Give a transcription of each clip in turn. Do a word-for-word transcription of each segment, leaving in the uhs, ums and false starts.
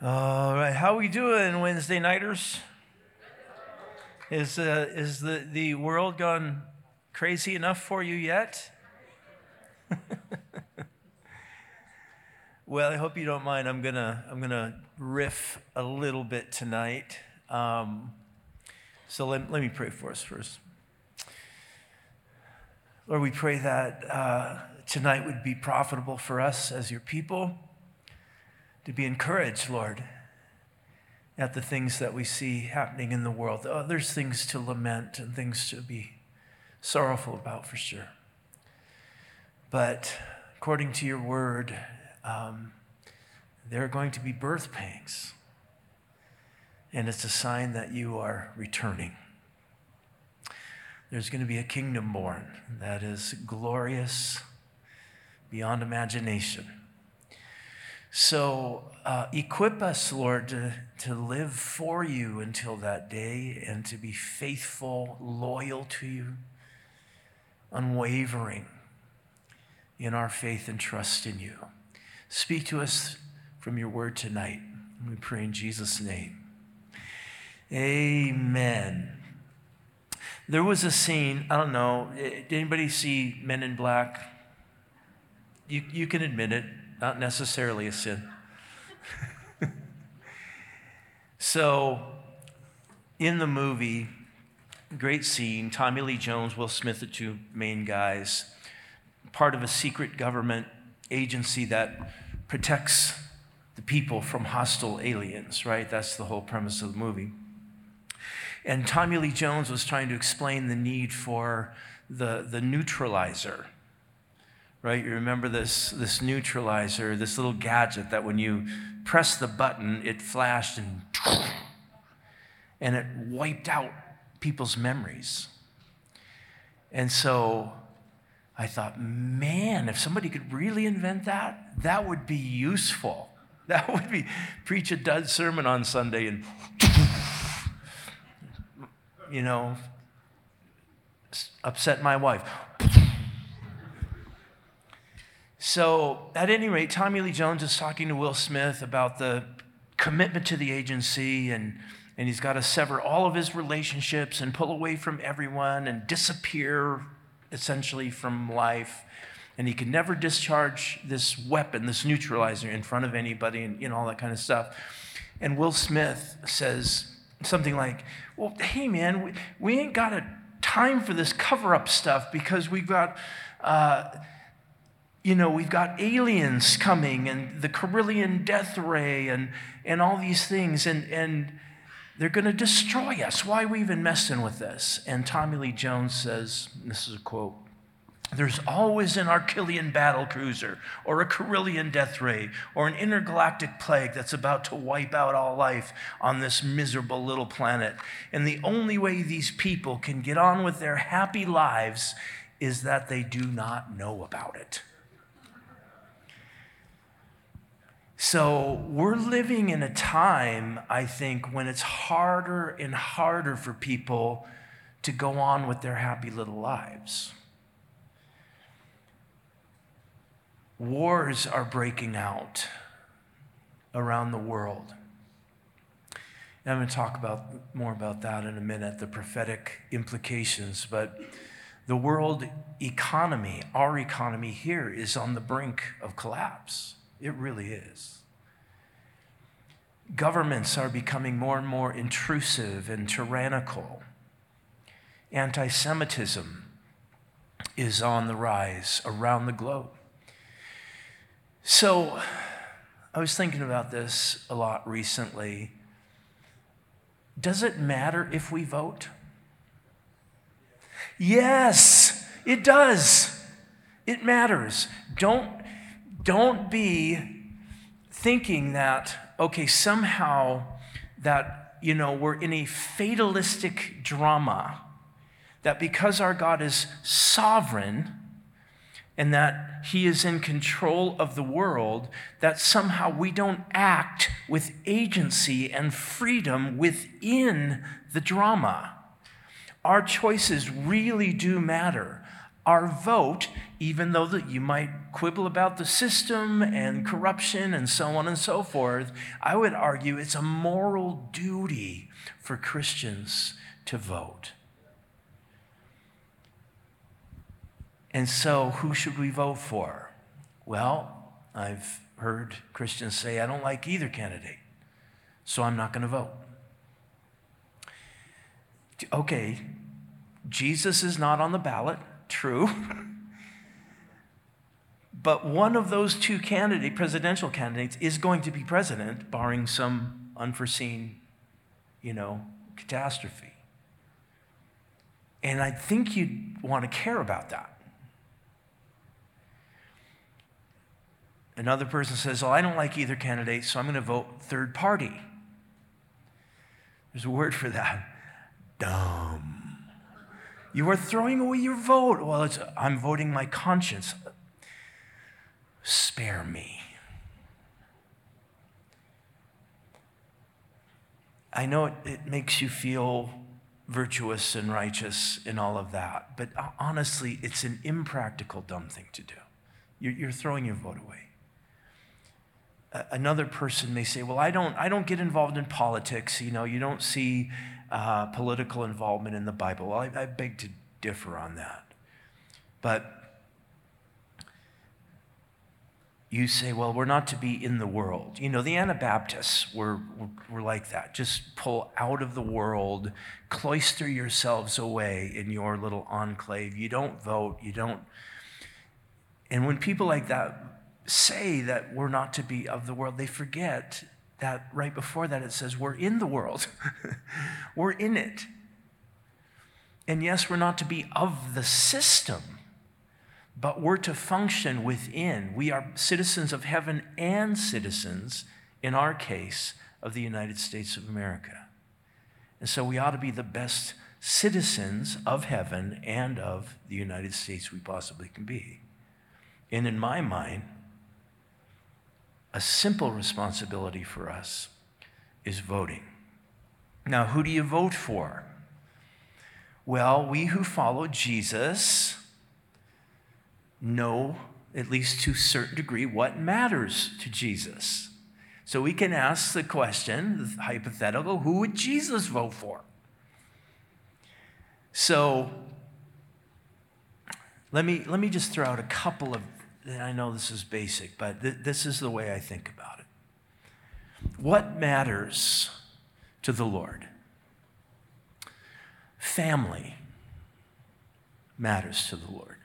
All right, how we doing, Wednesday nighters? Is uh, is the, the world gone crazy enough for you yet? Well, I hope you don't mind. I'm gonna I'm gonna riff a little bit tonight. Um, so let, let me pray for us first. Lord, we pray that uh, tonight would be profitable for us as your people, to be encouraged, Lord, at the things that we see happening in the world. Oh, there's things to lament and things to be sorrowful about for sure. But according to your word, um, there are going to be birth pangs. And it's a sign that you are returning. There's going to be a kingdom born that is glorious beyond imagination. So uh, equip us, Lord, to, to live for you until that day and to be faithful, loyal to you, unwavering in our faith and trust in you. Speak to us from your word tonight. We pray in Jesus' name. Amen. There was a scene, I don't know, did anybody see Men in Black? You, you can admit it. Not necessarily a sin. So, in the movie, great scene, Tommy Lee Jones, Will Smith, the two main guys, part of a secret government agency that protects the people from hostile aliens, right? That's the whole premise of the movie. And Tommy Lee Jones was trying to explain the need for the, the neutralizer. Right, you remember this, this neutralizer, this little gadget that when you press the button, it flashed and, and it wiped out people's memories. And so I thought, man, if somebody could really invent that, that would be useful. That would be, preach a dud sermon on Sunday and, you know, upset my wife. So at any rate, Tommy Lee Jones is talking to Will Smith about the commitment to the agency, and, and he's got to sever all of his relationships and pull away from everyone and disappear essentially from life. And he can never discharge this weapon, this neutralizer, in front of anybody and you know all that kind of stuff. And Will Smith says something like, well, hey man, we, we ain't got a time for this cover-up stuff because we've got... Uh, You know, we've got aliens coming and the Carillion death ray and, and all these things, and, and they're going to destroy us. Why are we even messing with this? And Tommy Lee Jones says, and this is a quote, "There's always an Arquillian battle cruiser or a Carillion death ray or an intergalactic plague that's about to wipe out all life on this miserable little planet. And the only way these people can get on with their happy lives is that they do not know about it." So we're living in a time, I think, when it's harder and harder for people to go on with their happy little lives. Wars are breaking out around the world. And I'm going to talk about more about that in a minute, the prophetic implications. But the world economy, our economy here, is on the brink of collapse. It really is. Governments are becoming more and more intrusive and tyrannical. Anti-Semitism is on the rise around the globe. So I was thinking about this a lot recently. Does it matter if we vote? Yes, it does. It matters. Don't Don't be thinking that, okay, somehow that, you know, we're in a fatalistic drama, that because our God is sovereign and that he is in control of the world, that somehow we don't act with agency and freedom within the drama. Our choices really do matter. Our vote, even though that you might quibble about the system and corruption and so on and so forth, I would argue it's a moral duty for Christians to vote. And so, who should we vote for? Well, I've heard Christians say, I don't like either candidate, so I'm not going to vote. Okay, Jesus is not on the ballot, true. But one of those two candidate, presidential candidates is going to be president, barring some unforeseen, you know, catastrophe. And I think you'd want to care about that. Another person says, well, I don't like either candidate, so I'm going to vote third party. There's a word for that. Dumb. You are throwing away your vote. Well, it's, I'm voting my conscience. Spare me. I know it, it makes you feel virtuous and righteous and all of that, but honestly, it's an impractical, dumb thing to do. You're, you're throwing your vote away. Another person may say, well, I don't, I don't get involved in politics. You know, you don't see uh, political involvement in the Bible. Well, I, I beg to differ on that. But you say, well, we're not to be in the world. You know, the Anabaptists were, were, were like that. Just pull out of the world, cloister yourselves away in your little enclave. You don't vote, you don't. And when people like that say that we're not to be of the world, they forget that right before that it says we're in the world. We're in it. And yes, we're not to be of the system, but we're to function within. We are citizens of heaven and citizens, in our case, of the United States of America. And so we ought to be the best citizens of heaven and of the United States we possibly can be. And in my mind, a simple responsibility for us is voting. Now, who do you vote for? Well, we who follow Jesus know, at least to a certain degree, what matters to Jesus. So we can ask the question, the hypothetical, who would Jesus vote for? So let me, let me just throw out a couple of, I know this is basic, but th- this is the way I think about it. What matters to the Lord? Family matters to the Lord.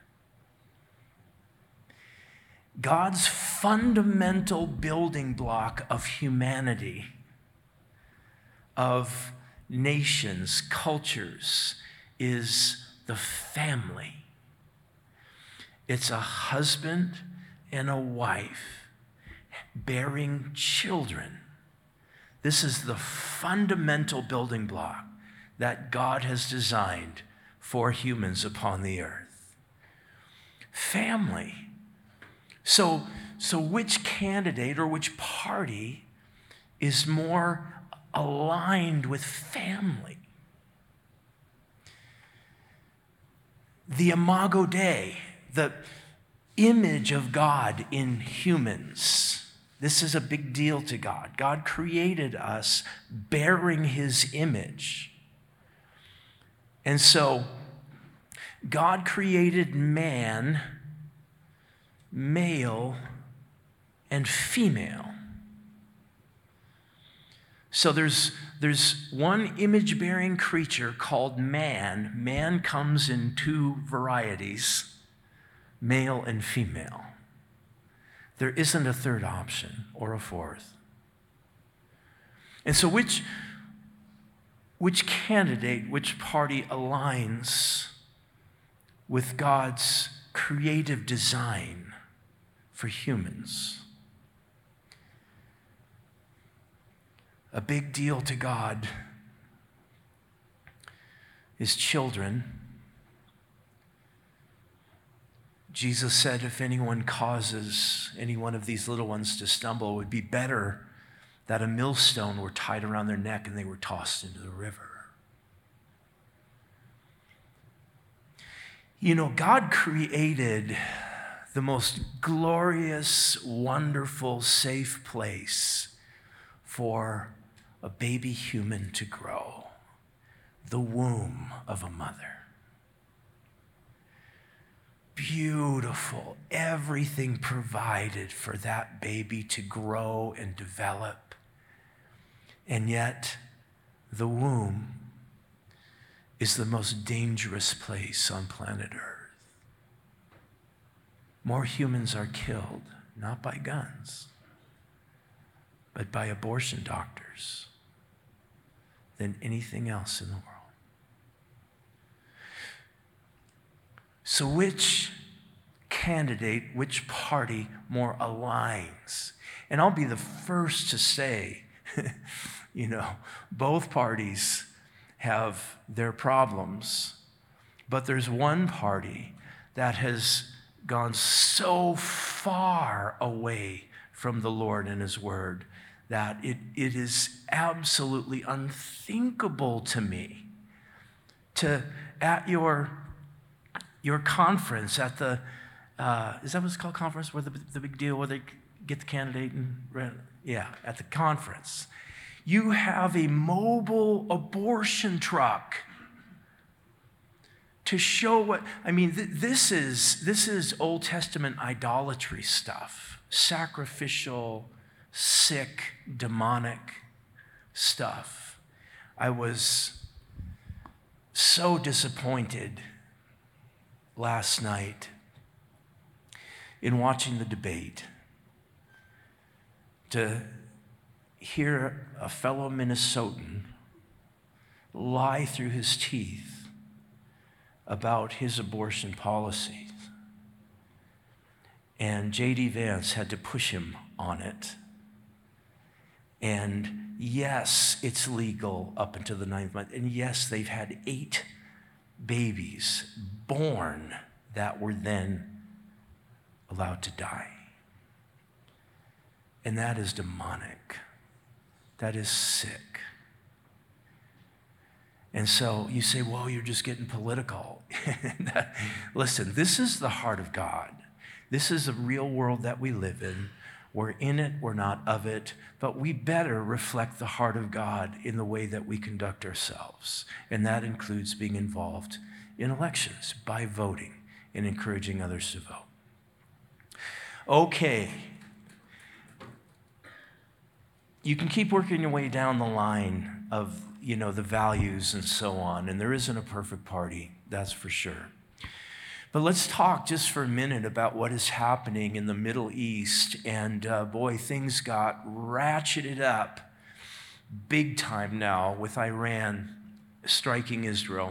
God's fundamental building block of humanity, of nations, cultures, is the family. It's a husband and a wife bearing children. This is the fundamental building block that God has designed for humans upon the earth. Family. So, so which candidate or which party is more aligned with family? The Imago Dei, the image of God in humans. This is a big deal to God. God created us bearing his image. And so God created man, male and female. So there's, there's one image-bearing creature called man. Man comes in two varieties, male and female. There isn't a third option or a fourth. And so which, which candidate, which party aligns with God's creative design for humans? A big deal to God is children. Jesus said, if anyone causes any one of these little ones to stumble, it would be better that a millstone were tied around their neck and they were tossed into the river. You know, God created the most glorious, wonderful, safe place for a baby human to grow, the womb of a mother. Beautiful, everything provided for that baby to grow and develop. And yet, the womb is the most dangerous place on planet Earth. More humans are killed, not by guns, but by abortion doctors than anything else in the world. So which candidate, which party more aligns? And I'll be the first to say, you know, both parties have their problems, but there's one party that has gone so far away from the Lord and his word that it, it is absolutely unthinkable to me to, at your Your conference at the, uh, is that what it's called, conference? Where the, the big deal, where they get the candidate and, yeah, at the conference. You have a mobile abortion truck to show what, I mean, th- this is, this is Old Testament idolatry stuff, sacrificial, sick, demonic stuff. I was so disappointed last night in watching the debate to hear a fellow Minnesotan lie through his teeth about his abortion policies. And J D Vance had to push him on it. And yes, it's legal up until the ninth month. And yes, they've had eight babies born that were then allowed to die. And that is demonic. That is sick. And so you say, well, you're just getting political. that, listen, this is the heart of God. This is the real world that we live in. We're in it, we're not of it, but we better reflect the heart of God in the way that we conduct ourselves. And that includes being involved in elections by voting and encouraging others to vote. Okay. You can keep working your way down the line of, you know, the values and so on, and there isn't a perfect party, that's for sure. But let's talk just for a minute about what is happening in the Middle East. And uh, boy, things got ratcheted up big time now with Iran striking Israel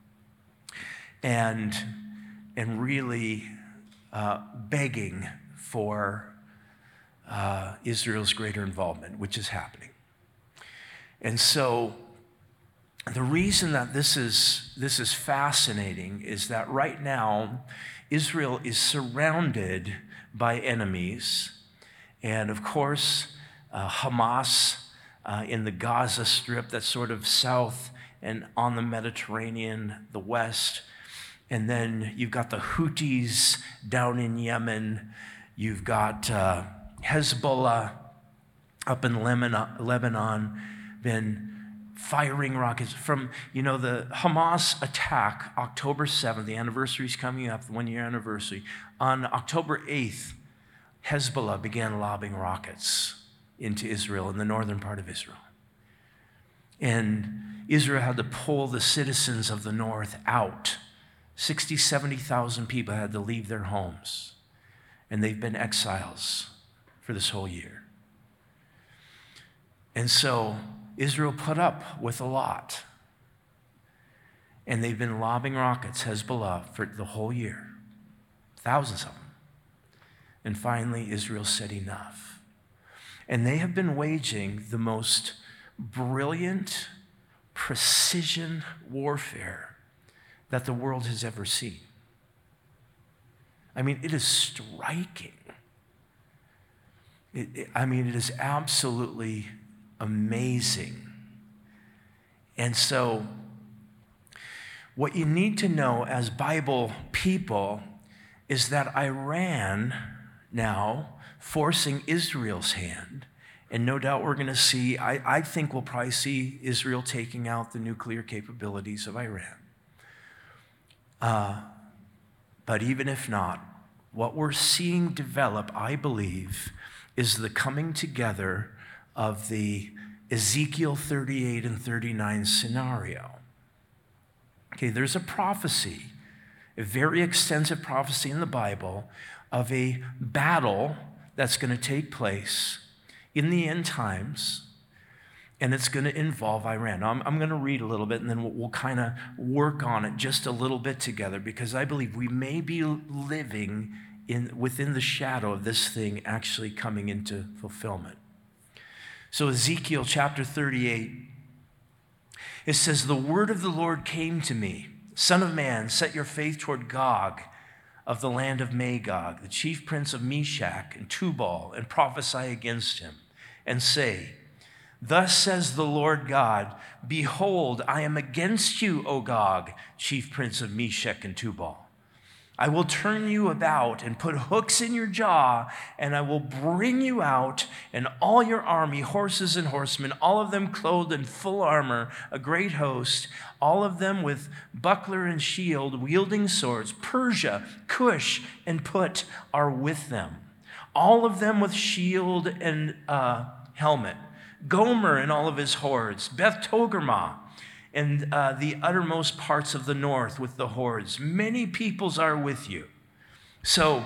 and, and really uh, begging for uh, Israel's greater involvement, which is happening. And so the reason that this is, this is fascinating is that right now, Israel is surrounded by enemies. And of course, uh, Hamas uh, in the Gaza Strip, that's sort of south and on the Mediterranean, the west. And then you've got the Houthis down in Yemen. You've got uh, Hezbollah up in Lebanon, Lebanon, been firing rockets from, you know, the Hamas attack, October seventh, the anniversary is coming up, the one-year anniversary. On October eighth, Hezbollah began lobbing rockets into Israel, in the northern part of Israel. And Israel had to pull the citizens of the north out. sixty, seventy thousand people had to leave their homes. And they've been exiles for this whole year. And so Israel put up with a lot. And they've been lobbing rockets, Hezbollah, for the whole year. Thousands of them. And finally, Israel said enough. And they have been waging the most brilliant, precision warfare that the world has ever seen. I mean, it is striking. It, it, I mean, it is absolutely amazing. And so, what you need to know as Bible people is that Iran now forcing Israel's hand. And no doubt we're going to see, I, I think we'll probably see Israel taking out the nuclear capabilities of Iran. Uh, but even if not, what we're seeing develop, I believe, is the coming together of the Ezekiel thirty-eight and thirty-nine scenario. Okay, there's a prophecy, a very extensive prophecy in the Bible of a battle that's going to take place in the end times, and it's going to involve Iran. Now, I'm, I'm going to read a little bit, and then we'll, we'll kind of work on it just a little bit together, because I believe we may be living in within the shadow of this thing actually coming into fulfillment. So Ezekiel chapter thirty-eight, it says, "The word of the Lord came to me, Son of man, set your face toward Gog of the land of Magog, the chief prince of Meshach and Tubal, and prophesy against him, and say, Thus says the Lord God, Behold, I am against you, O Gog, chief prince of Meshach and Tubal. I will turn you about and put hooks in your jaw, and I will bring you out and all your army, horses and horsemen, all of them clothed in full armor, a great host, all of them with buckler and shield, wielding swords. Persia, Cush, and Put are with them, all of them with shield and uh, helmet. Gomer and all of his hordes, Beth Togarmah, and uh, the uttermost parts of the north with the hordes. Many peoples are with you." So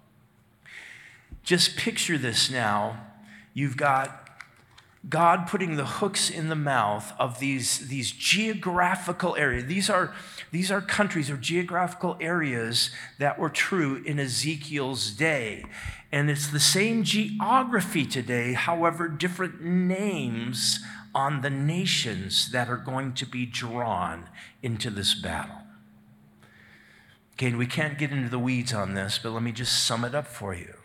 just picture this now. You've got God putting the hooks in the mouth of these, these geographical areas. These are, these are countries or geographical areas that were true in Ezekiel's day. And it's the same geography today, however, different names on the nations that are going to be drawn into this battle. Okay, and we can't get into the weeds on this, but let me just sum it up for you.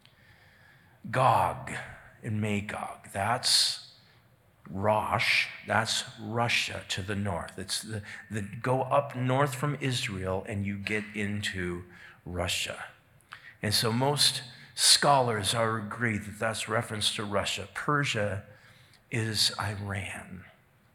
Gog and Magog, that's Rosh, that's Russia to the north. It's the, the go up north from Israel and you get into Russia. And so most scholars are agreed that that's reference to Russia. Persia is Iran,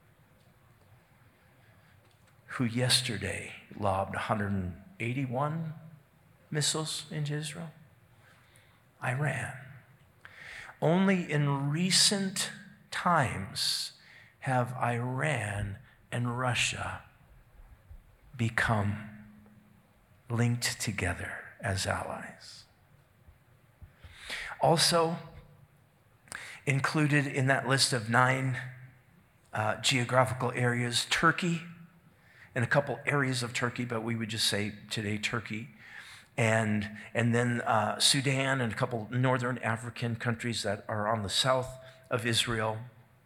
who yesterday lobbed one hundred eighty-one missiles into Israel. Iran. Only in recent times have Iran and Russia become linked together as allies. Also, included in that list of nine uh, geographical areas, Turkey, and a couple areas of Turkey, but we would just say today Turkey, and, and then uh, Sudan and a couple northern African countries that are on the south of Israel,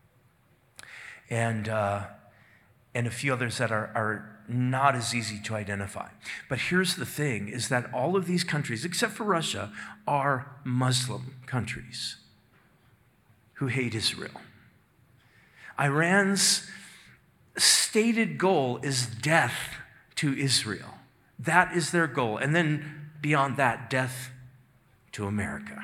and, uh, and a few others that are, are not as easy to identify. But here's the thing, is that all of these countries, except for Russia, are Muslim countries who hate Israel. Iran's stated goal is death to Israel. That is their goal. And then beyond that, death to America.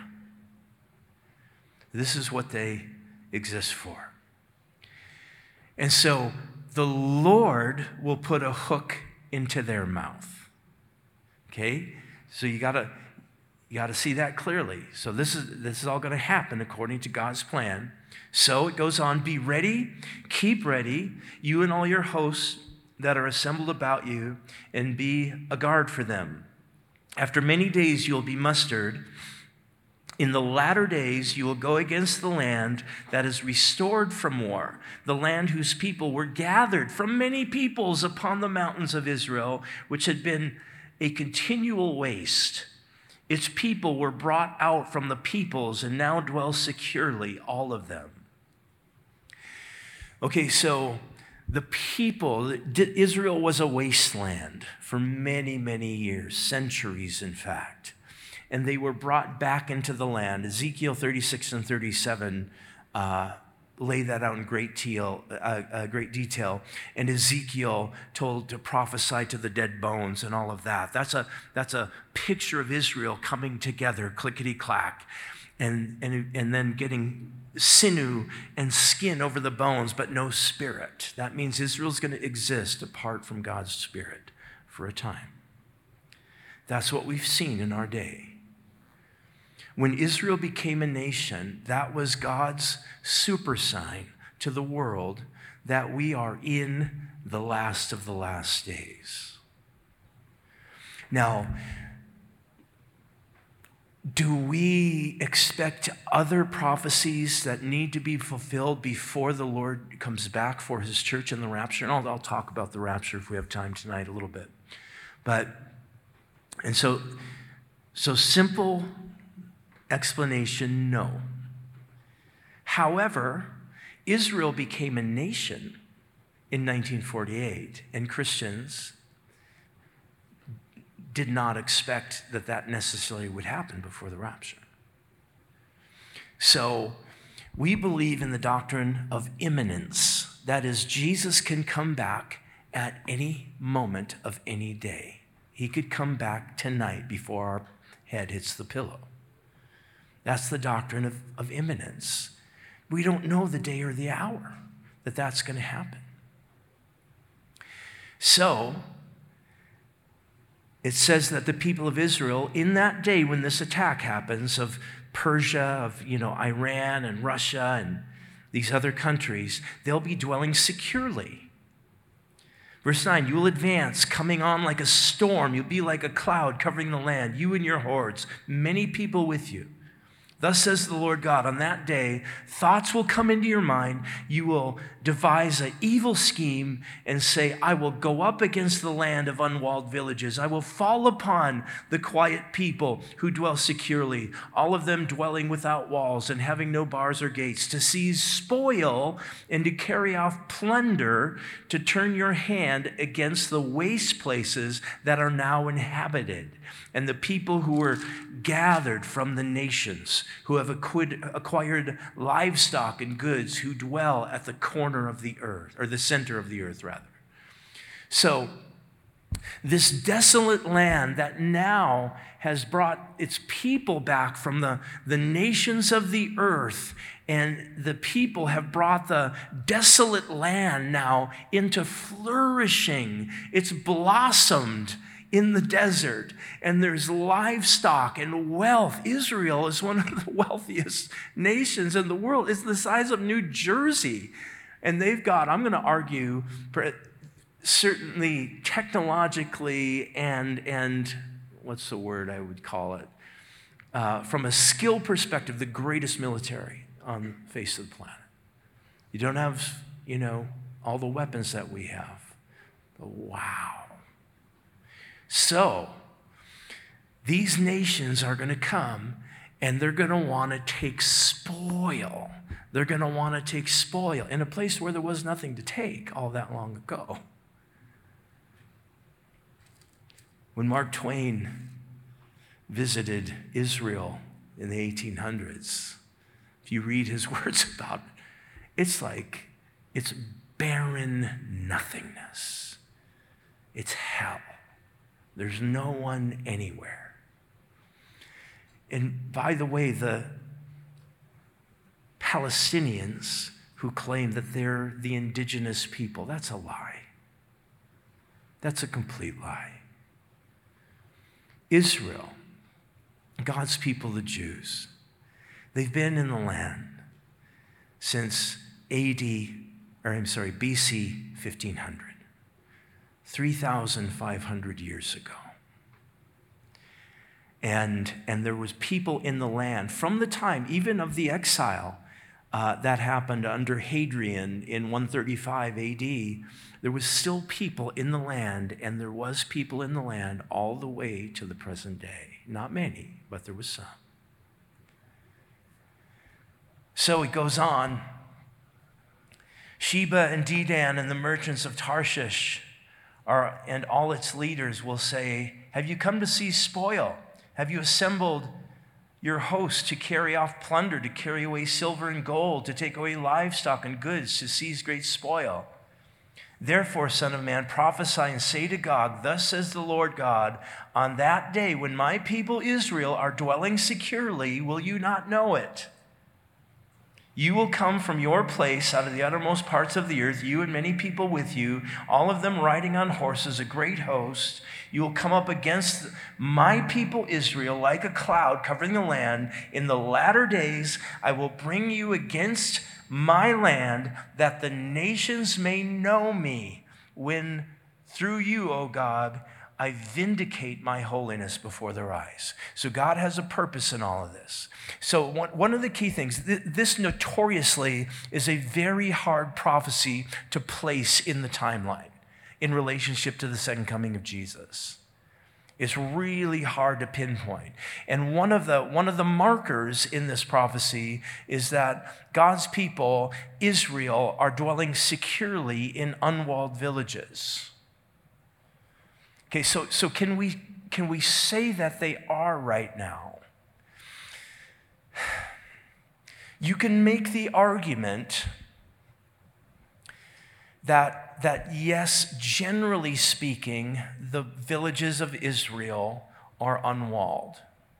This is what they exist for. And so the Lord will put a hook into their mouth. Okay? So you gotta You got to see that clearly. So this is this is all going to happen according to God's plan. So it goes on, be ready, keep ready, you and all your hosts that are assembled about you, and be a guard for them. After many days you'll be mustered. In the latter days you will go against the land that is restored from war, the land whose people were gathered from many peoples upon the mountains of Israel, which had been a continual waste. Its people were brought out from the peoples and now dwell securely, all of them. Okay, so the people, Israel was a wasteland for many, many years, centuries in fact. And they were brought back into the land. Ezekiel thirty-six and thirty-seven uh, lay that out in great, deal, uh, uh, great detail. And Ezekiel told to prophesy to the dead bones and all of that. That's a, that's a picture of Israel coming together, clickety-clack, and, and, and then getting sinew and skin over the bones, but no spirit. That means Israel's going to exist apart from God's Spirit for a time. That's what we've seen in our day. When Israel became a nation, that was God's super sign to the world that we are in the last of the last days. Now, do we expect other prophecies that need to be fulfilled before the Lord comes back for his church in the rapture? And I'll, I'll talk about the rapture if we have time tonight a little bit. But, and so, so simple explanation, no. However, Israel became a nation in nineteen forty-eight, and Christians did not expect that that necessarily would happen before the rapture. So we believe in the doctrine of imminence. That is, Jesus can come back at any moment of any day. He could come back tonight before our head hits the pillow. That's the doctrine of, of imminence. We don't know the day or the hour that that's going to happen. So, it says that the people of Israel, in that day when this attack happens of Persia, of you know Iran and Russia and these other countries, they'll be dwelling securely. Verse nine, you will advance, coming on like a storm. You'll be like a cloud covering the land, you and your hordes, many people with you. Thus says the Lord God, on that day, thoughts will come into your mind. You will devise an evil scheme and say, I will go up against the land of unwalled villages. I will fall upon the quiet people who dwell securely, all of them dwelling without walls and having no bars or gates, to seize spoil and to carry off plunder, to turn your hand against the waste places that are now inhabited, and the people who were gathered from the nations, who have acquired livestock and goods, who dwell at the corner of the earth, or the center of the earth, rather. So, this desolate land that now has brought its people back from the, the nations of the earth, and the people have brought the desolate land now into flourishing. It's blossomed in the desert, and there's livestock and wealth. Israel is one of the wealthiest nations in the world. It's the size of New Jersey. And they've got, I'm going to argue, certainly technologically and, and what's the word I would call it? Uh, from a skill perspective, the greatest military on the face of the planet. You don't have, you know, all the weapons that we have. But wow. So, these nations are going to come and they're going to want to take spoil. They're going to want to take spoil in a place where there was nothing to take all that long ago. When Mark Twain visited Israel in the eighteen hundreds, if you read his words about it, it's like, it's barren nothingness. It's hell. There's no one anywhere. And by the way, the Palestinians who claim that they're the indigenous people, that's a lie. That's a complete lie. Israel, God's people, the Jews, they've been in the land since A D, or I'm sorry, B C fifteen hundred. three thousand five hundred years ago. And, and there was people in the land from the time, even of the exile uh, that happened under Hadrian in one thirty-five A D, there was still people in the land, and there was people in the land all the way to the present day. Not many, but there was some. So it goes on. Sheba and Dedan and the merchants of Tarshish are, and all its leaders will say, have you come to see spoil? Have you assembled your host to carry off plunder, to carry away silver and gold, to take away livestock and goods, to seize great spoil. Therefore, Son of Man, prophesy and say to Gog, thus says the Lord God, on that day when my people Israel are dwelling securely, will you not know it? You will come from your place out of the uttermost parts of the earth, you and many people with you, all of them riding on horses, a great host. You will come up against my people Israel like a cloud covering the land. In the latter days, I will bring you against my land, that the nations may know me, when through you, O God, I vindicate my holiness before their eyes. So God has a purpose in all of this. So one of the key things, this notoriously is a very hard prophecy to place in the timeline in relationship to the second coming of Jesus. It's really hard to pinpoint. And one of the, one of the markers in this prophecy is that God's people, Israel, are dwelling securely in unwalled villages. Okay, so, so can we, can we say that they are right now? You can make the argument that, that yes, generally speaking, the villages of Israel are unwalled.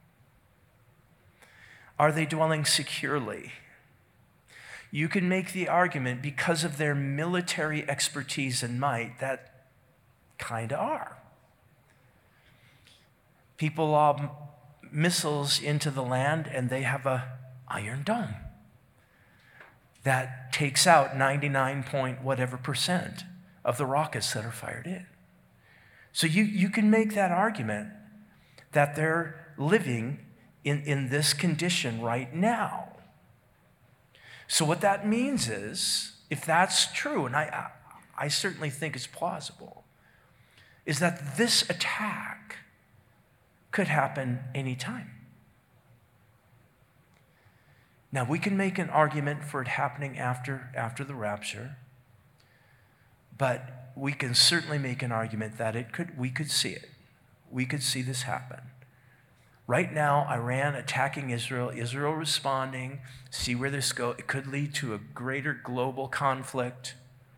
Are they dwelling securely? You can make the argument because of their military expertise and might that kind of are. People lob missiles into the land and they have a iron dome that takes out ninety-nine point whatever percent of the rockets that are fired in. So you, you can make that argument that they're living in, in this condition right now. So what that means is, if that's true, and I, I, I certainly think it's plausible, is that this attack could happen anytime. Now, we can make an argument for it happening after, after the rapture, but we can certainly make an argument that it could, we could see it. We could see this happen. Right now, Iran attacking Israel, Israel responding, see where this goes. It could lead to a greater global conflict.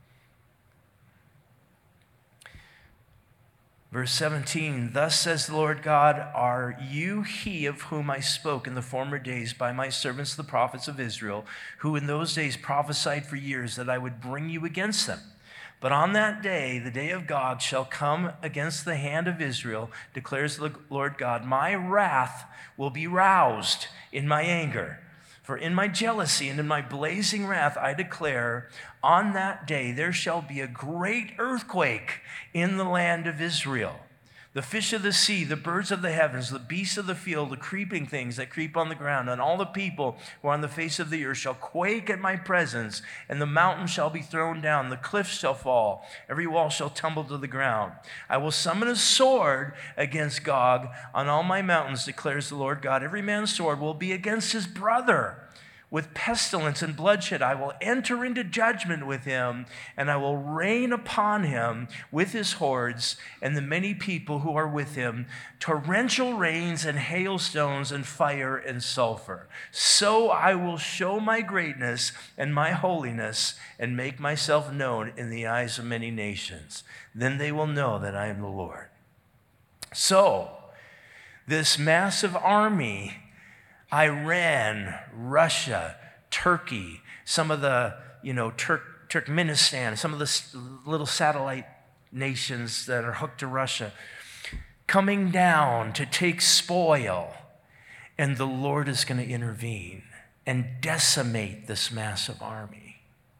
Verse seventeen, thus says the Lord God, are you he of whom I spoke in the former days by my servants the prophets of Israel, who in those days prophesied for years that I would bring you against them? But on that day, the day of God shall come against the hand of Israel, declares the Lord God. My wrath will be roused in my anger. For in my jealousy and in my blazing wrath, I declare, on that day there shall be a great earthquake in the land of Israel. The fish of the sea, the birds of the heavens, the beasts of the field, the creeping things that creep on the ground, and all the people who are on the face of the earth shall quake at my presence, and the mountains shall be thrown down, the cliffs shall fall, every wall shall tumble to the ground. I will summon a sword against Gog on all my mountains, declares the Lord God. Every man's sword will be against his brother. With pestilence and bloodshed, I will enter into judgment with him, and I will rain upon him with his hordes and the many people who are with him, torrential rains and hailstones and fire and sulfur. So I will show my greatness and my holiness and make myself known in the eyes of many nations. Then they will know that I am the Lord. So, this massive army, Iran, Russia, Turkey, some of the, you know, Turk, Turkmenistan, some of the little satellite nations that are hooked to Russia, coming down to take spoil, and the Lord is going to intervene and decimate this massive army.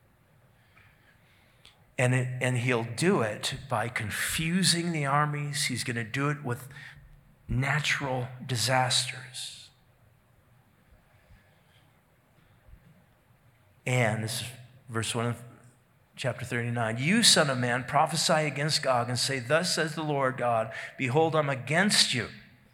And, it, and he'll do it by confusing the armies. He's going to do it with natural disasters. And this is verse one of chapter thirty-nine. You, son of man, prophesy against Gog and say, thus says the Lord God, behold, I'm against you.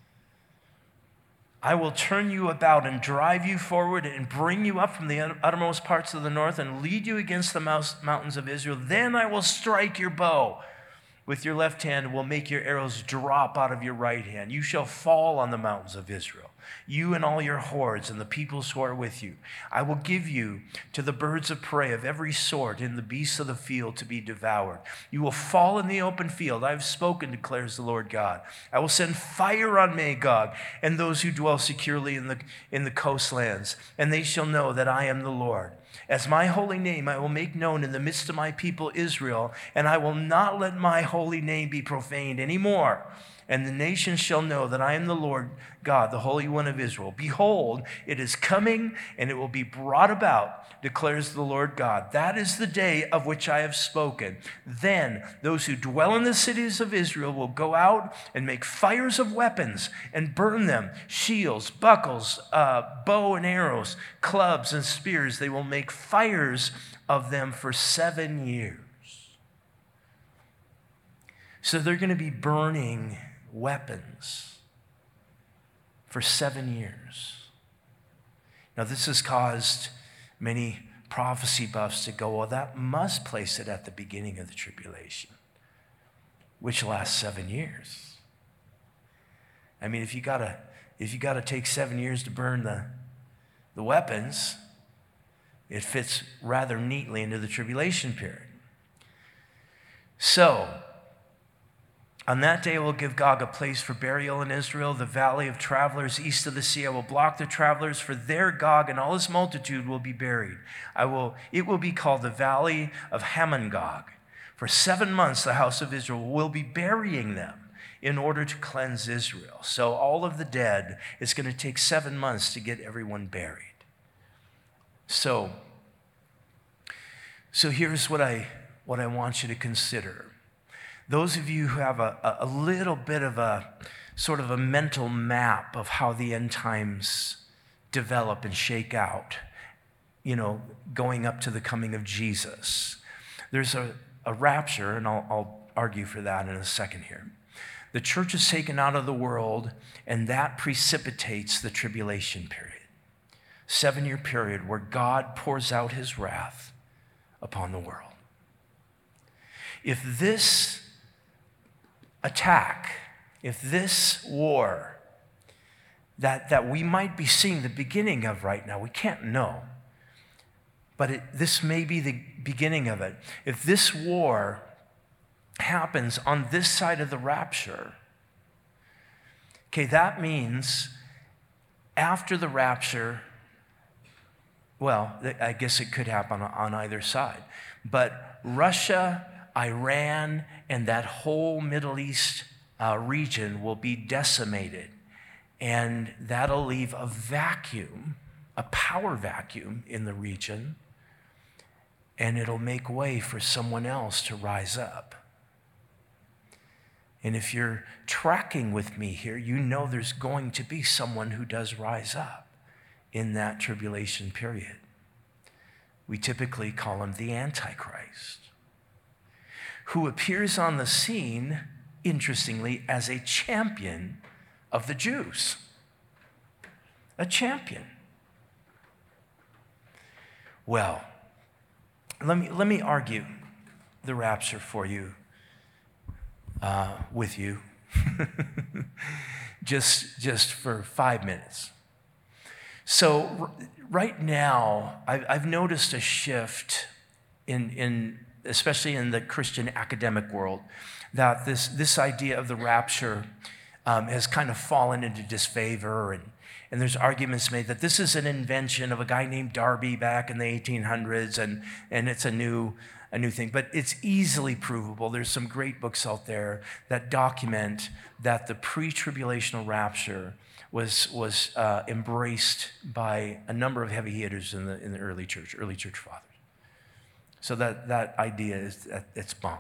I will turn you about and drive you forward and bring you up from the uttermost parts of the north and lead you against the mountains of Israel. Then I will strike your bow with your left hand and will make your arrows drop out of your right hand. You shall fall on the mountains of Israel. you and all your hordes and the peoples who are with you. I will give you to the birds of prey of every sort and the beasts of the field to be devoured. You will fall in the open field. I have spoken, declares the Lord God. I will send fire on Magog and those who dwell securely in the, in the coastlands, and they shall know that I am the Lord. As my holy name I will make known in the midst of my people Israel, and I will not let my holy name be profaned anymore. And the nations shall know that I am the Lord God, the Holy One of Israel. Behold, it is coming, and it will be brought about, declares the Lord God. That is the day of which I have spoken. Then those who dwell in the cities of Israel will go out and make fires of weapons and burn them, shields, buckles, uh, bow and arrows, clubs and spears. They will make fires of them for seven years. So they're going to be burning weapons for seven years. Now, this has caused many prophecy buffs to go, well, that must place it at the beginning of the tribulation, which lasts seven years. I mean, if you gotta, if you gotta take seven years to burn the, the weapons, it fits rather neatly into the tribulation period. So, on that day I will give Gog a place for burial in Israel, the valley of travelers east of the sea. I will block the travelers, for there Gog and all his multitude will be buried. I will, it will be called the valley of Hamon-Gog. For seven months the house of Israel will be burying them in order to cleanse Israel. So all of the dead, it's going to take seven months to get everyone buried. So, so here's what I, what I want you to consider. Those of you who have a, a little bit of a sort of a mental map of how the end times develop and shake out, you know, going up to the coming of Jesus. There's a, a rapture, and I'll, I'll argue for that in a second here. The church is taken out of the world, and that precipitates the tribulation period. Seven-year period where God pours out his wrath upon the world. If this attack, if this war that, that we might be seeing the beginning of right now, we can't know, but it, this may be the beginning of it. If this war happens on this side of the rapture, okay, that means after the rapture, well, I guess it could happen on either side, but Russia, Iran, and that whole Middle East uh, region will be decimated. And that'll leave a vacuum, a power vacuum in the region, and it'll make way for someone else to rise up. And if you're tracking with me here, you know there's going to be someone who does rise up in that tribulation period. We typically call him the Antichrist, who appears on the scene, interestingly, as a champion of the Jews. A champion. Well, let me, let me argue the rapture for you, uh, with you, just, just for five minutes. So r- right now, I've, I've noticed a shift in, in especially in the Christian academic world, that this, this idea of the rapture um, has kind of fallen into disfavor, and, and there's arguments made that this is an invention of a guy named Darby back in the eighteen hundreds, and, and it's a new, a new thing. But it's easily provable. There's some great books out there that document that the pre-tribulational rapture was, was uh, embraced by a number of heavy hitters in the, in the early church, early church fathers. So that, that idea is, it's bunk.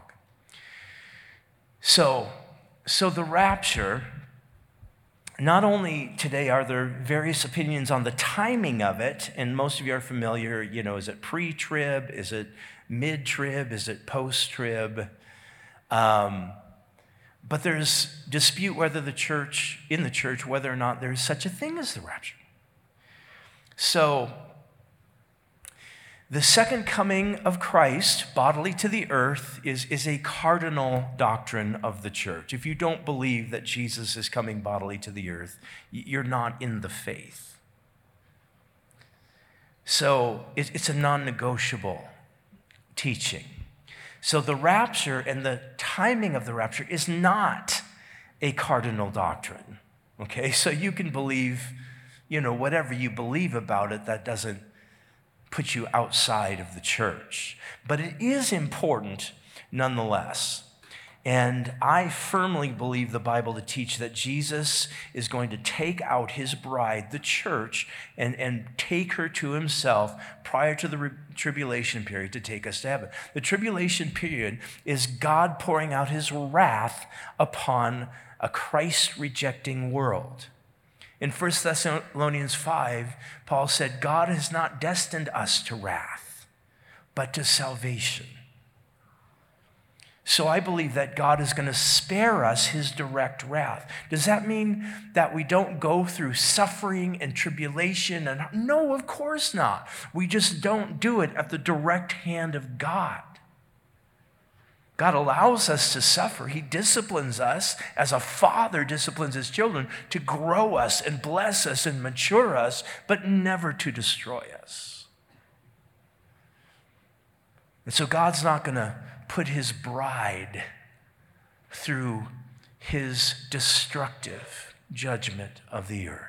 So, so the rapture, not only today are there various opinions on the timing of it, and most of you are familiar, you know, is it pre-trib, is it mid-trib, is it post-trib? Um, but there's dispute whether the church, in the church, whether or not there's such a thing as the rapture. So, The second coming of Christ bodily to the earth is, is a cardinal doctrine of the church. If you don't believe that Jesus is coming bodily to the earth, you're not in the faith. So it, it's a non-negotiable teaching. So the rapture and the timing of the rapture is not a cardinal doctrine. Okay, so you can believe, you know, whatever you believe about it, that doesn't put you outside of the church. But it is important nonetheless. And I firmly believe the Bible to teach that Jesus is going to take out his bride, the church, and, and take her to himself prior to the re- tribulation period to take us to heaven. The tribulation period is God pouring out his wrath upon a Christ-rejecting world. In First Thessalonians five, Paul said, God has not destined us to wrath, but to salvation. So I believe that God is going to spare us his direct wrath. Does that mean that we don't go through suffering and tribulation? And no, of course not. We just don't do it at the direct hand of God. God allows us to suffer. He disciplines us as a father disciplines his children to grow us and bless us and mature us, but never to destroy us. And so God's not going to put his bride through his destructive judgment of the earth.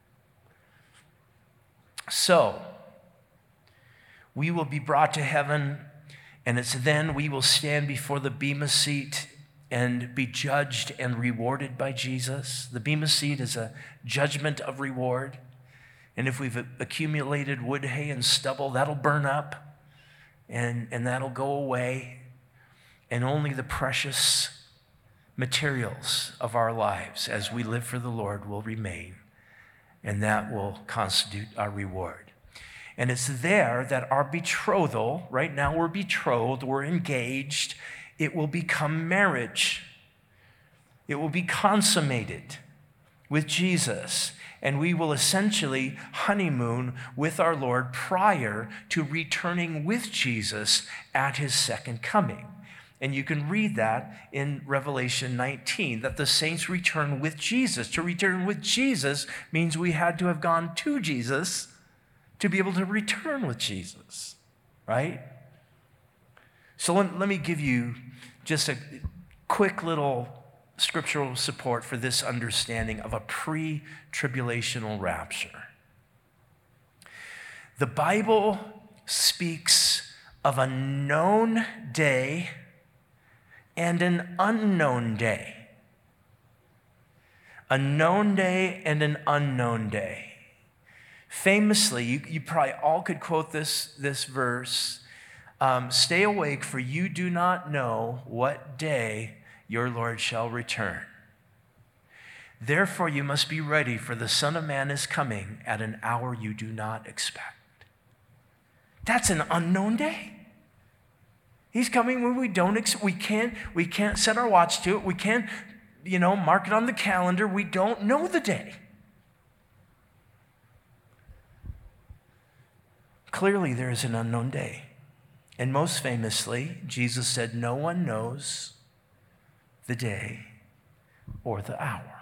So, we will be brought to heaven, and it's then we will stand before the Bema seat and be judged and rewarded by Jesus. The Bema seat is a judgment of reward. And if we've accumulated wood, hay, and stubble, that'll burn up and, and that'll go away. And only the precious materials of our lives as we live for the Lord will remain. And that will constitute our reward. And it's there that our betrothal, right now we're betrothed, we're engaged, it will become marriage. It will be consummated with Jesus. And we will essentially honeymoon with our Lord prior to returning with Jesus at his second coming. And you can read that in Revelation nineteen, that the saints return with Jesus. To return with Jesus means we had to have gone to Jesus to be able to return with Jesus, right? So let, let me give you just a quick little scriptural support for this understanding of a pre-tribulational rapture. The Bible speaks of a known day and an unknown day. A known day and an unknown day. Famously, you, you probably all could quote this, this verse, um, stay awake, for you do not know what day your Lord shall return. Therefore you must be ready, for the Son of Man is coming at an hour you do not expect. That's an unknown day. He's coming when we don't, ex- we can't, we can't set our watch to it. We can't, you know, mark it on the calendar. We don't know the day. Clearly, there is an unknown day. And most famously, Jesus said, no one knows the day or the hour.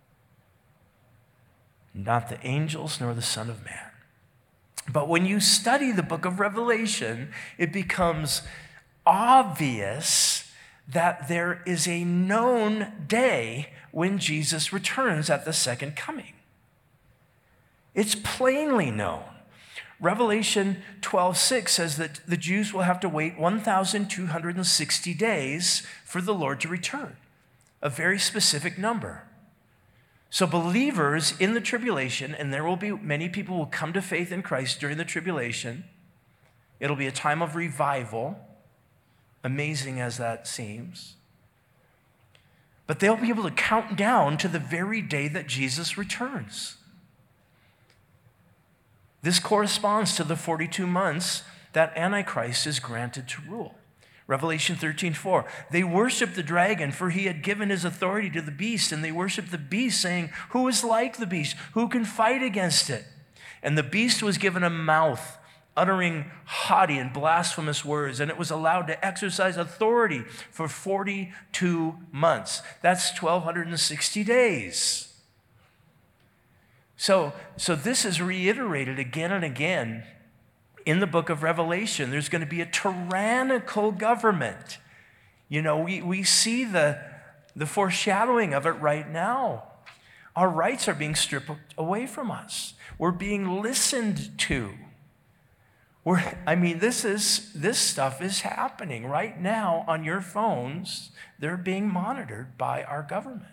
Not the angels nor the Son of Man. But when you study the book of Revelation, it becomes obvious that there is a known day when Jesus returns at the second coming. It's plainly known. Revelation twelve six says that the Jews will have to wait one thousand two hundred sixty days for the Lord to return, a very specific number. So believers in the tribulation, and there will be many people who will come to faith in Christ during the tribulation. It'll be a time of revival, amazing as that seems. But they'll be able to count down to the very day that Jesus returns. This corresponds to the forty-two months that Antichrist is granted to rule. Revelation thirteen four, they worshiped the dragon, for he had given his authority to the beast, and they worshiped the beast, saying, who is like the beast? Who can fight against it? And the beast was given a mouth uttering haughty and blasphemous words, and it was allowed to exercise authority for forty-two months. That's one thousand two hundred sixty days. So, so this is reiterated again and again in the book of Revelation. There's going to be a tyrannical government. You know, we, we see the, the foreshadowing of it right now. Our rights are being stripped away from us. We're being listened to. We're, I mean, this is this stuff is happening right now on your phones. They're being monitored by our government.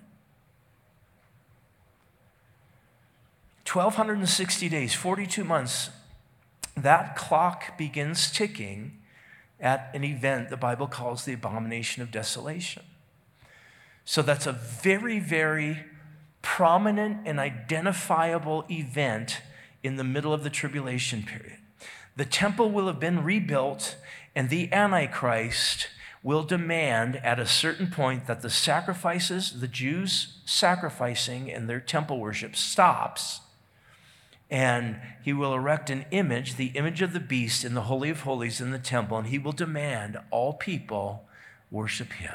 one thousand two hundred sixty days, forty-two months, that clock begins ticking at an event the Bible calls the abomination of desolation. So that's a very, very prominent and identifiable event in the middle of the tribulation period. The temple will have been rebuilt, and the Antichrist will demand at a certain point that the sacrifices, the Jews sacrificing in their temple worship stops, and he will erect an image, the image of the beast in the Holy of Holies in the temple, and he will demand all people worship him.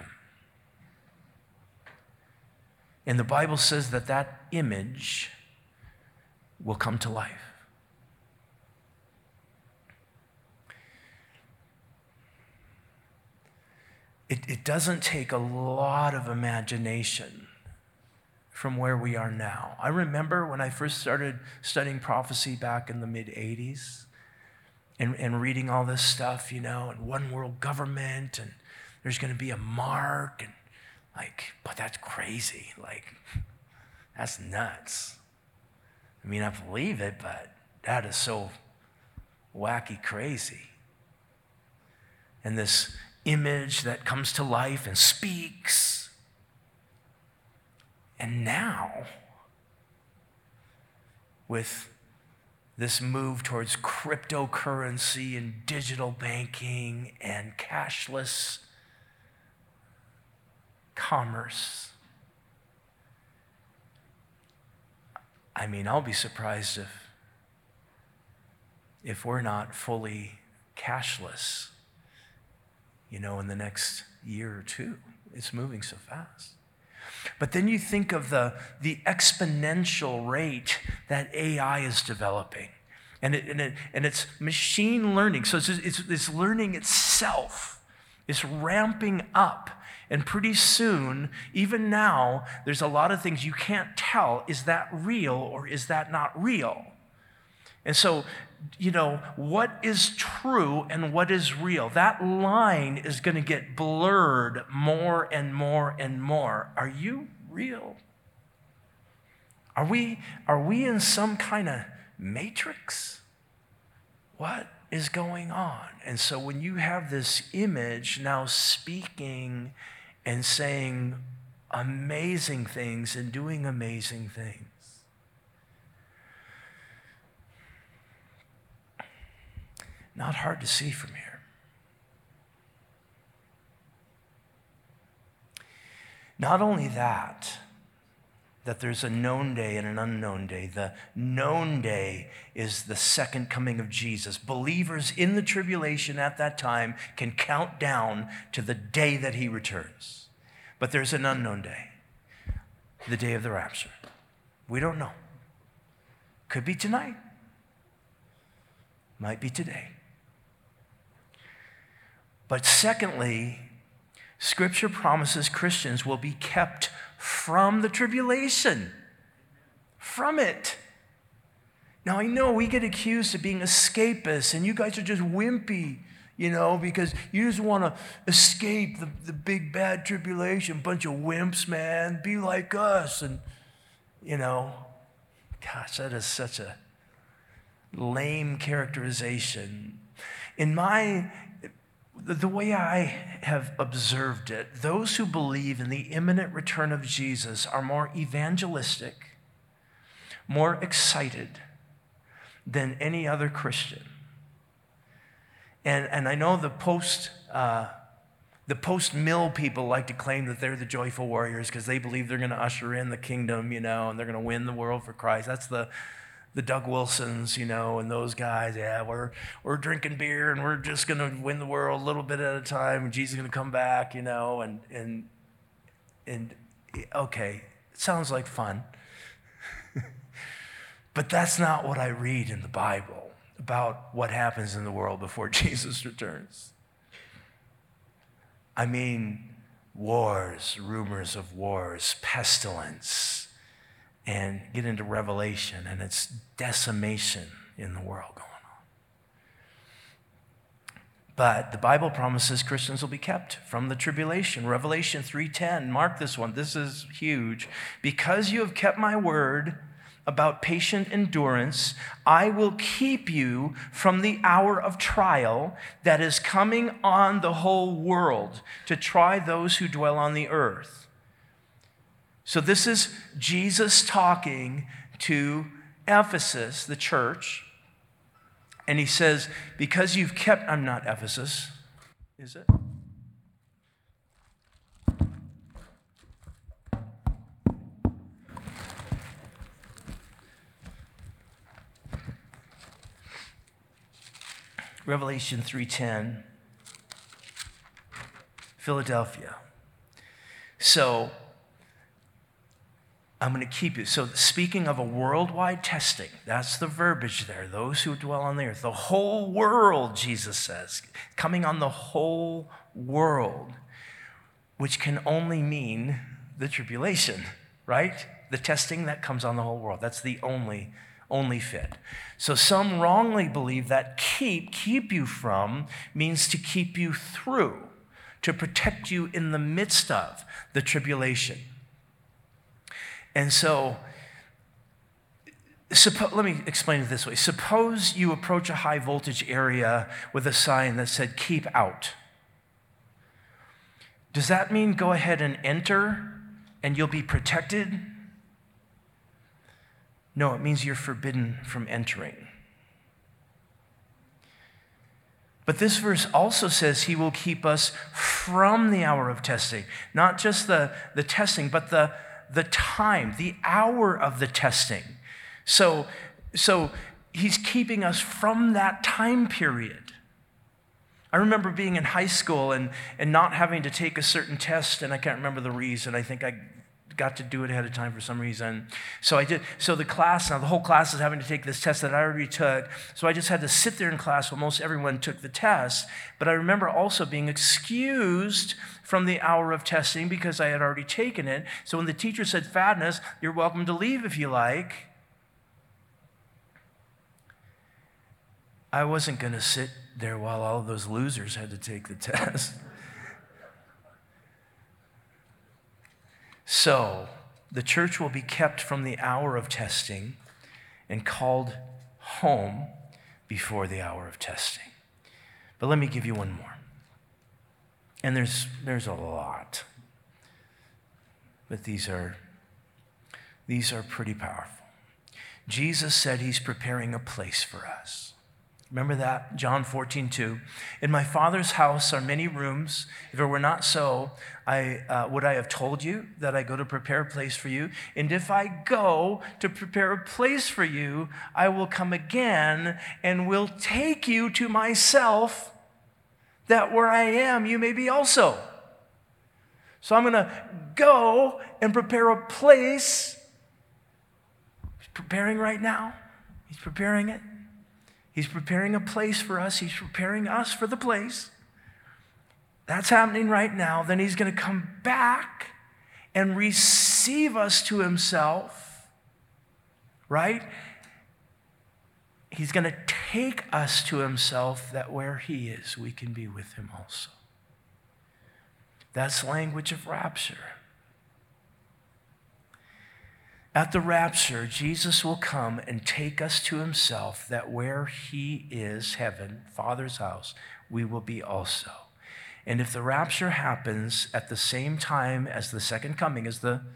And the Bible says that that image will come to life. It, it doesn't take a lot of imagination from where we are now. I remember when I first started studying prophecy back in the mid eighties and, and reading all this stuff, you know, and one world government, and there's going to be a mark, and like, but that's crazy. Like, that's nuts. I mean, I believe it, but that is so wacky crazy. And this image that comes to life and speaks. And now, with this move towards cryptocurrency and digital banking and cashless commerce, I mean, I'll be surprised if, if we're not fully cashless, you know, in the next year or two. It's moving so fast. But then you think of the, the exponential rate that A I is developing. And, it, and, it, and it's machine learning. So it's, it's, it's learning itself. It's ramping up. And pretty soon, even now, there's a lot of things you can't tell, is that real or is that not real? And so, you know, what is true and what is real? That line is going to get blurred more and more and more. Are you real? Are we, are we in some kind of matrix? What is going on? And so when you have this image now speaking and saying amazing things and doing amazing things, not hard to see from here. Not only that, that there's a known day and an unknown day. The known day is the second coming of Jesus. Believers in the tribulation at that time can count down to the day that he returns. But there's an unknown day, the day of the rapture. We don't know. Could be tonight. Might be today. But secondly, Scripture promises Christians will be kept from the tribulation. From it. Now, I know we get accused of being escapists, and you guys are just wimpy, you know, because you just want to escape the, the big bad tribulation. Bunch of wimps, man. Be like us. And, you know, gosh, that is such a lame characterization. In my The way I have observed it, those who believe in the imminent return of Jesus are more evangelistic, more excited than any other Christian. And, and I know the post, uh, the post-mill people like to claim that they're the joyful warriors because they believe they're going to usher in the kingdom, you know, and they're going to win the world for Christ. That's the the Doug Wilsons, you know, and those guys, yeah, we're we're drinking beer and we're just going to win the world a little bit at a time, and Jesus is going to come back, you know, and and and okay, it sounds like fun. But that's not what I read in the Bible about what happens in the world before Jesus returns. I mean, wars, rumors of wars, pestilence, and get into Revelation, and it's decimation in the world going on. But the Bible promises Christians will be kept from the tribulation. Revelation three ten, mark this one. This is huge. Because you have kept my word about patient endurance, I will keep you from the hour of trial that is coming on the whole world to try those who dwell on the earth. So this is Jesus talking to Ephesus, the church, and he says, because you've kept, I'm not Ephesus, is it? Revelation three ten, Philadelphia. So, I'm going to keep you. So, speaking of a worldwide testing, that's the verbiage there. Those who dwell on the earth, the whole world, Jesus says, coming on the whole world, which can only mean the tribulation, right? The testing that comes on the whole world. That's the only only fit. So some wrongly believe that keep, keep you from, means to keep you through, to protect you in the midst of the tribulation. And so, suppo- let me explain it this way. Suppose you approach a high voltage area with a sign that said, keep out. Does that mean go ahead and enter and you'll be protected? No, it means you're forbidden from entering. But this verse also says he will keep us from the hour of testing. Not just the, the testing, but the, the time, the hour of the testing. So, so he's keeping us from that time period. I remember being in high school and, and not having to take a certain test, and I can't remember the reason. I think I got to do it ahead of time for some reason. So I did. So the class, now the whole class is having to take this test that I already took. So I just had to sit there in class while most everyone took the test. But I remember also being excused from the hour of testing because I had already taken it. So when the teacher said, Fadness, you're welcome to leave if you like, I wasn't going to sit there while all of those losers had to take the test. So, the church will be kept from the hour of testing and called home before the hour of testing. But let me give you one more. And there's there's a lot. But these are these are pretty powerful. Jesus said he's preparing a place for us. Remember that? John fourteen two. In my Father's house are many rooms. If it were not so, I uh, would I have told you that I go to prepare a place for you? And if I go to prepare a place for you, I will come again and will take you to myself, that where I am, you may be also. So I'm going to go and prepare a place. He's preparing right now. He's preparing it. He's preparing a place for us. He's preparing us for the place. That's happening right now. Then he's going to come back and receive us to himself, right? He's going to take us to himself, that where he is, we can be with him also. That's language of rapture. At the rapture, Jesus will come and take us to himself, that where he is, heaven, Father's house, we will be also. And if the rapture happens at the same time as the second coming, as the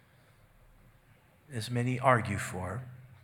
as many argue for,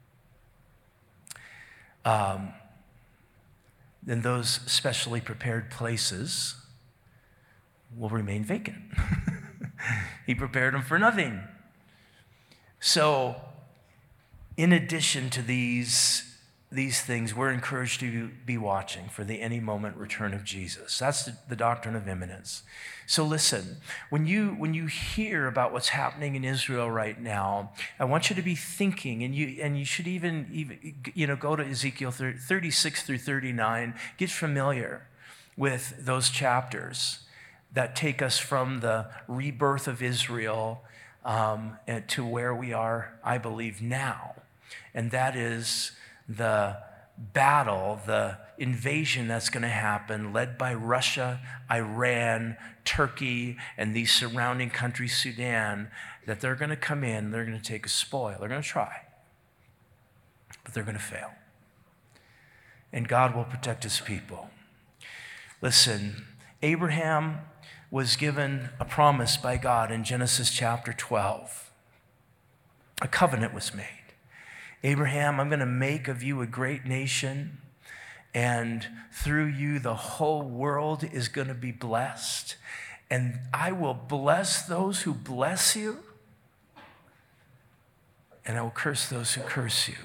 um, then those specially prepared places will remain vacant. He prepared them for nothing. So in addition to these These things, we're encouraged to be watching for the any moment return of Jesus. That's the, the doctrine of imminence. So listen, when you when you hear about what's happening in Israel right now, I want you to be thinking, and you and you should even, even you know, go to Ezekiel thirty-six through thirty-nine, get familiar with those chapters that take us from the rebirth of Israel um, and to where we are, I believe, now. And that is the battle, the invasion that's going to happen, led by Russia, Iran, Turkey, and these surrounding countries, Sudan, that they're going to come in, they're going to take a spoil. They're going to try, but they're going to fail. And God will protect his people. Listen, Abraham was given a promise by God in Genesis chapter twelve. A covenant was made. Abraham, I'm going to make of you a great nation, and through you the whole world is going to be blessed. And I will bless those who bless you, and I will curse those who curse you.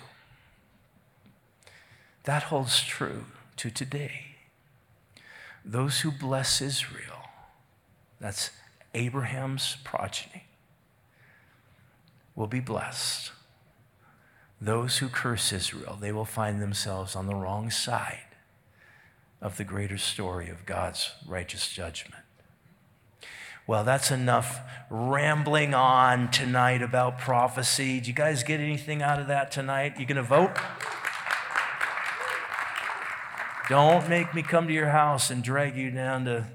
That holds true to today. Those who bless Israel, that's Abraham's progeny, will be blessed. Those who curse Israel, they will find themselves on the wrong side of the greater story of God's righteous judgment. Well, that's enough rambling on tonight about prophecy. Did you guys get anything out of that tonight? You going to vote? Don't make me come to your house and drag you down to...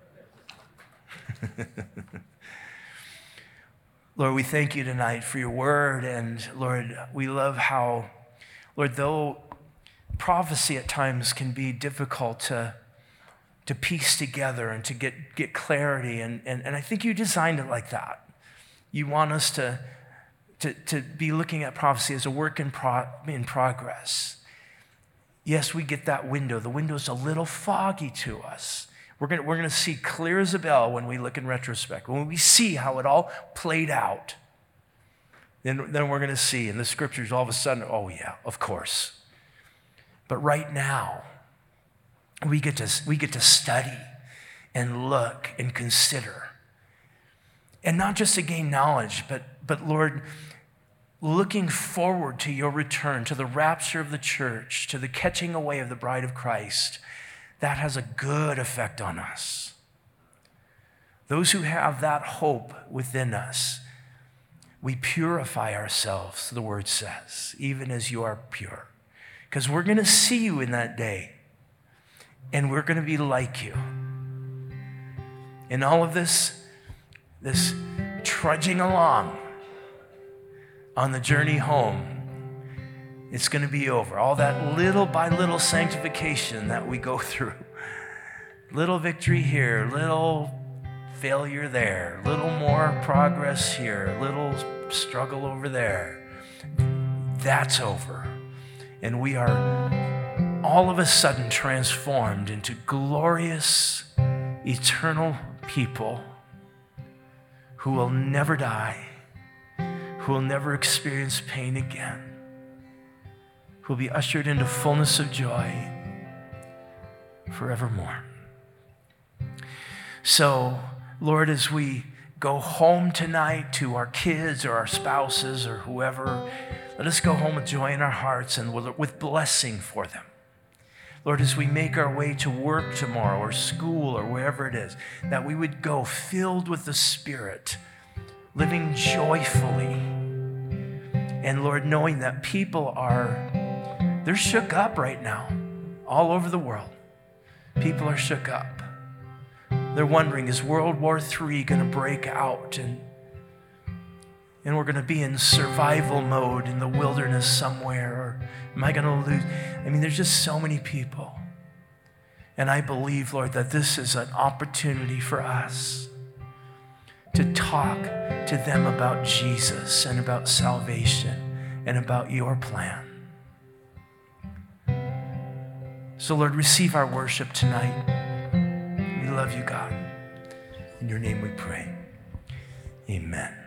Lord, we thank you tonight for your word, and Lord, we love how, Lord, though prophecy at times can be difficult to, to piece together and to get, get clarity, and, and, and I think you designed it like that. You want us to, to, to be looking at prophecy as a work in, pro, in progress. Yes, we get that window. The window's a little foggy to us. We're going we're going to see clear as a bell when we look in retrospect. When we see how it all played out, then, then we're going to see in the scriptures all of a sudden, oh yeah, of course. But right now, we get to, we get to study and look and consider. And not just to gain knowledge, but, but Lord, looking forward to your return, to the rapture of the church, to the catching away of the bride of Christ. That has a good effect on us. Those who have that hope within us, we purify ourselves, the word says, even as you are pure. Because we're going to see you in that day, and we're going to be like you. And all of this, this trudging along on the journey home, it's going to be over. All that little by little sanctification that we go through. Little victory here, little failure there, little more progress here, little struggle over there. That's over. And we are all of a sudden transformed into glorious, eternal people who will never die, who will never experience pain again, who will be ushered into fullness of joy forevermore. So, Lord, as we go home tonight to our kids or our spouses or whoever, let us go home with joy in our hearts and with blessing for them. Lord, as we make our way to work tomorrow or school or wherever it is, that we would go filled with the Spirit, living joyfully. And Lord, knowing that people are, they're shook up right now, all over the world. People are shook up. They're wondering, is World War Three going to break out? And, and we're going to be in survival mode in the wilderness somewhere? Or am I going to lose? I mean, there's just so many people. And I believe, Lord, that this is an opportunity for us to talk to them about Jesus and about salvation and about your plan. So, Lord, receive our worship tonight. We love you, God. In your name we pray. Amen.